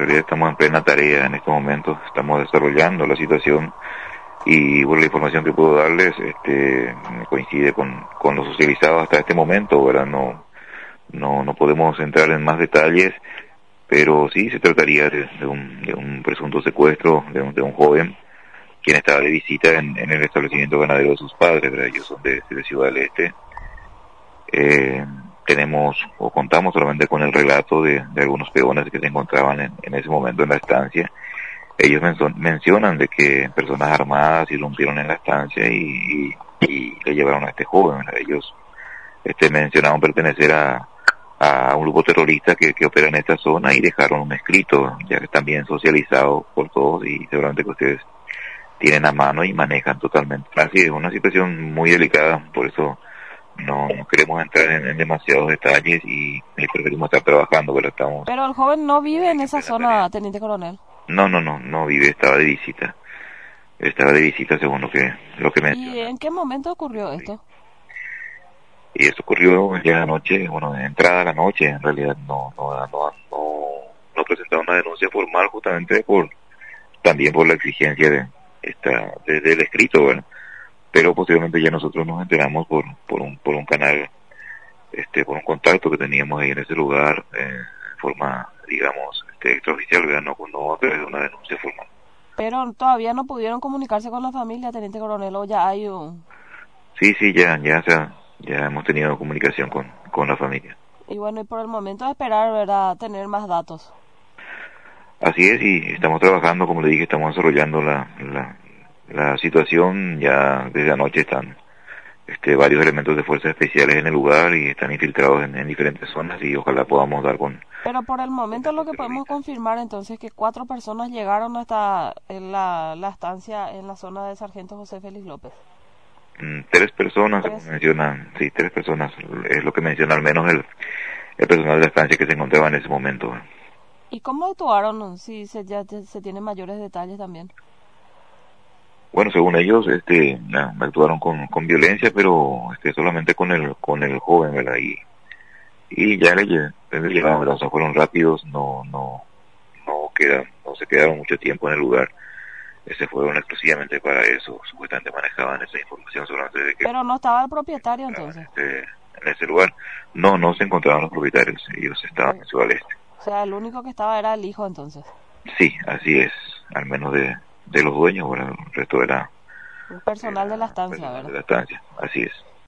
realidad estamos en plena tarea en estos momentos, estamos desarrollando la situación y bueno, la información que puedo darles coincide con lo socializado hasta este momento, ¿verdad? No podemos entrar en más detalles, pero sí se trataría de un presunto secuestro de un joven quien estaba de visita en el establecimiento ganadero de sus padres, ¿verdad? Ellos son de Ciudad del Este. Tenemos o contamos solamente con el relato de algunos peones que se encontraban en ese momento en la estancia. Ellos mencionan de que personas armadas irrumpieron en la estancia y le llevaron a este joven, ¿verdad? Ellos mencionaban pertenecer a un grupo terrorista que opera en esta zona y dejaron un escrito, ya que están bien socializados por todos y seguramente que ustedes tienen a mano y manejan totalmente. Así es, una situación muy delicada, por eso no queremos entrar en demasiados detalles y preferimos estar trabajando, pero estamos... Pero el joven no vive en esa zona, teniente coronel. No vive, estaba de visita. Estaba de visita según lo que ¿Y menciona. en qué momento ocurrió Sí. esto? Y eso ocurrió ya anoche, bueno, de entrada a la noche, en realidad no presentaron una denuncia formal justamente también por la exigencia del escrito, ¿verdad? Pero posteriormente ya nosotros nos enteramos por un canal, por un contacto que teníamos ahí en ese lugar, en forma, digamos, extraoficial, ¿verdad? No a través de una denuncia formal. Pero todavía no pudieron comunicarse con la familia, teniente coronel, o ya hay un... Sí, ya hemos tenido comunicación con la familia. Y bueno, y por el momento esperar, ¿verdad?, tener más datos. Así es, y estamos trabajando, como le dije, estamos desarrollando la situación. Ya desde anoche están varios elementos de fuerzas especiales en el lugar y están infiltrados en diferentes zonas y ojalá podamos dar Pero por el con momento lo estos que podemos terroristas. confirmar entonces es que 4 personas llegaron hasta la estancia en la zona de Sargento José Félix López. 3 personas, según 3. mencionan, sí, 3 personas, es lo que menciona al menos el personal de la estancia que se encontraba en ese momento. ¿Y cómo actuaron? Si ya se tienen mayores detalles también. Bueno, según ellos, actuaron con violencia, pero solamente con el joven, ¿verdad? Y ya le llevaron, ¿verdad? O sea, fueron rápidos, no se quedaron mucho tiempo en el lugar. Se fueron exclusivamente para eso, supuestamente manejaban esa información solamente de que Pero no estaba el propietario entonces. en ese lugar. No se encontraban los propietarios, ellos estaban en Ciudad del Este. O sea, el único que estaba era el hijo entonces. Sí, así es, al menos de los dueños, bueno, el resto Un personal de la estancia, personal de ¿verdad? la estancia, así es.